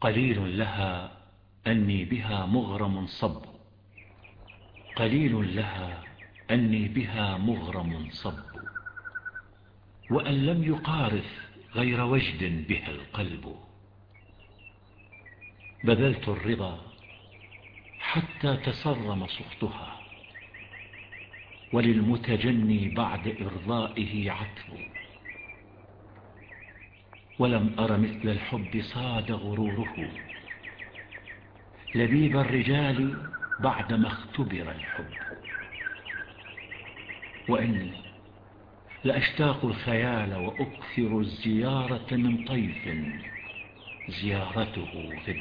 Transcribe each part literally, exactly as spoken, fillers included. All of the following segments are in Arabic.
قليل لها أني بها مغرم صب قليل لها أني بها مغرم صب وأن لم يقارف غير وجد بها القلب. بذلت الرضا حتى تصرم سخطها، وللمتجني بعد إرضائه عتب. ولم أر مثل الحب صاد غروره، لبيب الرجال بعدما اختبر الحب. وإني لأشتاق الخيال وأكثر الزيارة من طيف زيارته ذب.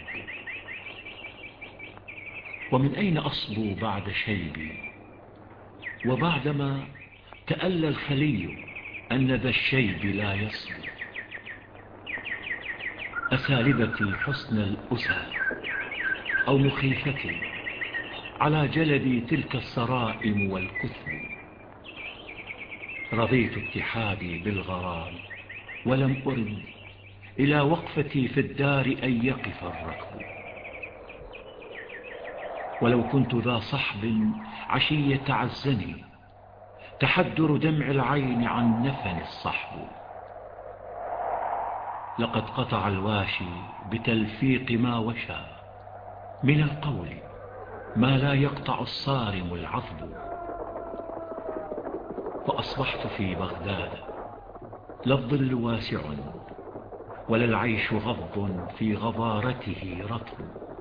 ومن أين أصبو بعد شيبي وبعدما تألى الخلي أن ذا الشيب لا يصبو. أسالبتي حسن الأسى أو مخيفتي على جلدي تلك السرائم والكثب. رضيت اتحادي بالغرام ولم أرد إلى وقفتي في الدار أن يقف الركب. ولو كنت ذا صحب عشية عزني تحدر دمع العين عن نفن الصحب. لقد قطع الواشي بتلفيق ما وشى من القول ما لا يقطع الصارم العظب. فأصبحت في بغداد لا الظل واسع ولا العيش غض في غبارته رطب.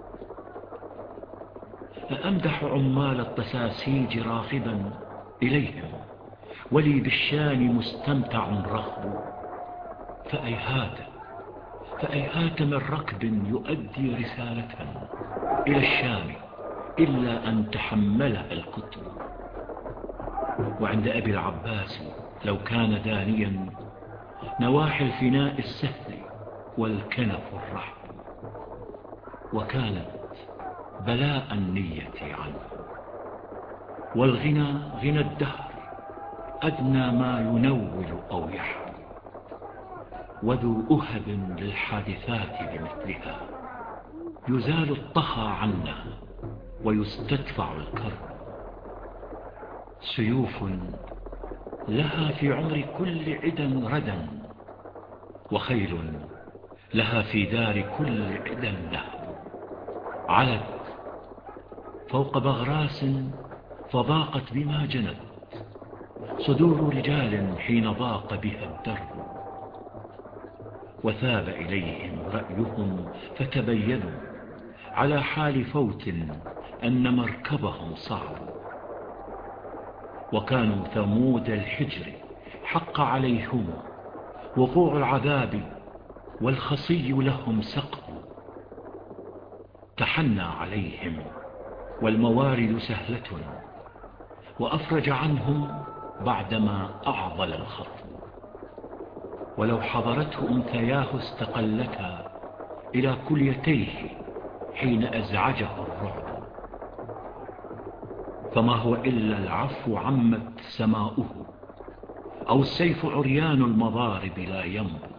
أأمدح عمال التساسيج راغبا إليهم ولي بالشان مستمتع رغب. فأيهات فأيهات من ركب يؤدي رسالة إلى الشام إلا أن تحملها الكتب. وعند أبي العباس لو كان دانيا نواحي الفناء السهل والكنف الرحب. وكانت بلاء النية عنه، والغنى غنى الدهر أدنى ما ينول أو يحب. وذو أهب للحادثات بمثلها يزال الطخى عنا ويستدفع الكرب. سيوف لها في عمر كل عدا ردا، وخيل لها في دار كل عدا لهب. علت فوق بغراس فضاقت بما جنت صدور رجال حين ضاق بها الدرب. وثاب إليهم رأيهم فتبينوا على حال فوت أن مركبهم صعب. وكانوا ثمود الحجر حق عليهم وقوع العذاب والخصي لهم سقط. تحنى عليهم والموارد سهلة وأفرج عنهم بعدما أعضل الخط. ولو حضرته أنثياه استقلتا إلى كليتيه حين أزعجه الرعب. فما هو إلا العفو عمت سماؤه أو السيف عريان المضارب لا ينبو.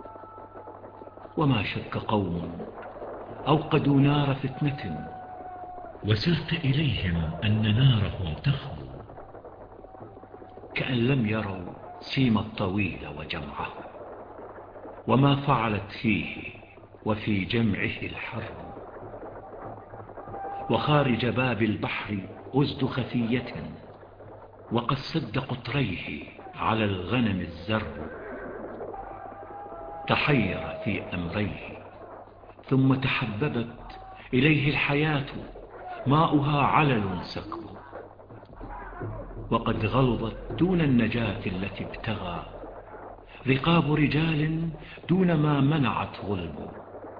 وما شك قوم أوقدوا نار فتنة وسرت إليهم أن نارهم تخبو. كأن لم يروا سيم الطويل وجمعه وما فعلت فيه وفي جمعه الحرب. وخارج باب البحر أزد خفية وقد سد قطريه على الغنم الزرب. تحير في أمريه ثم تحببت إليه الحياة ماؤها علل سكب. وقد غلظت دون النجاة التي ابتغى رقاب رجال دون ما منعت غلب.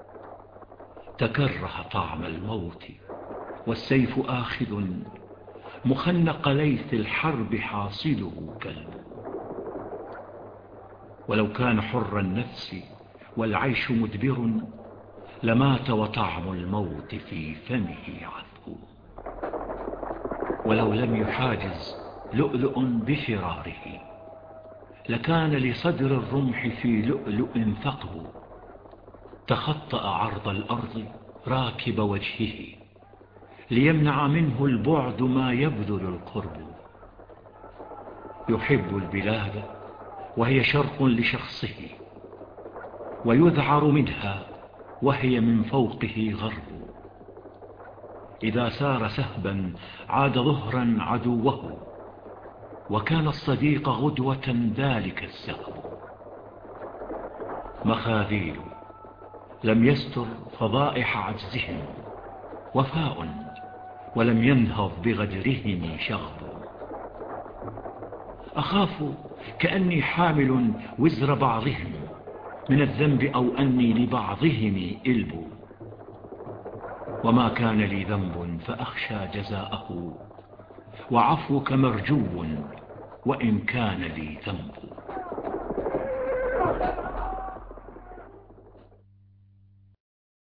تكره طعم الموت والسيف آخذ مخنق ليث الحرب حاصله كلب. ولو كان حر النفس والعيش مدبر لمات وطعم الموت في فمه عذب. ولو لم يحاجز لؤلؤ بفراره لكان لصدر الرمح في لؤلؤ ثقب. تخطأ عرض الأرض راكب وجهه ليمنع منه البعد ما يبذل القرب. يحب البلاد وهي شرق لشخصه، ويذعر منها وهي من فوقه غرب. إذا سار سهبا عاد ظهرا عدوه، وكان الصديق غدوة ذلك السهب. مخاذيل لم يستر فضائح عجزهم، وفاء ولم ينهض بغدرهم شغب. أخاف كأني حامل وزر بعضهم من الذنب، أو أني لبعضهم إلب. وما كان لي ذنب فأخشى جزاءه، وعفوك مرجو وإن كان لي ذنب.